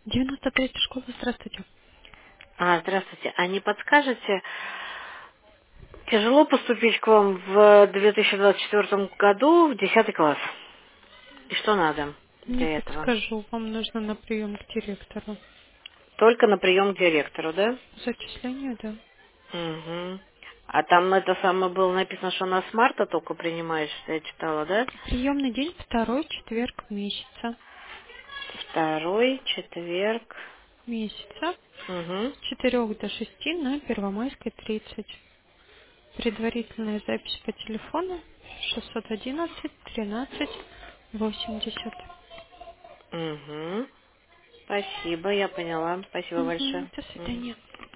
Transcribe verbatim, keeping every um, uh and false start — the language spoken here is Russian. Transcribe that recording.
девяносто третья школа, здравствуйте. А, здравствуйте. А не подскажете, тяжело поступить к вам в две тысячи двадцать четвёртом году в десятый класс? И что надо Не для этого? подскажу, вам нужно на прием к директору. Только на прием к директору, да? Зачисление, да. Угу. А там это самое было написано, что на с марта только принимаешь, что я читала, да? Приемный день второй четверг месяца. Второй, четверг. Месяца Угу. с четырёх до шести на Первомайской тридцать. Предварительная запись по телефону шестьсот одиннадцать тринадцать восемьдесят. Угу. Спасибо, я поняла. Спасибо Угу, большое. до Мгм. свидания.